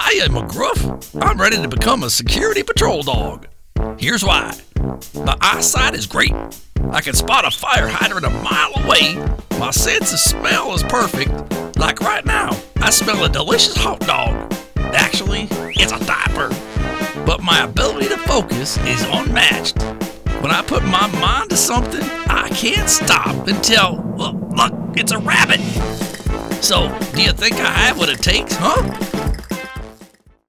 Hiya, McGruff. I'm ready to become a security patrol dog. Here's why. My eyesight is great. I can spot a fire hydrant a mile away. My sense of smell is perfect. Like right now, I smell a delicious hot dog. Actually, it's a diaper. But my ability to focus is unmatched. When I put my mind to something, I can't stop until, look, it's a rabbit. So, do you think I have what it takes, huh?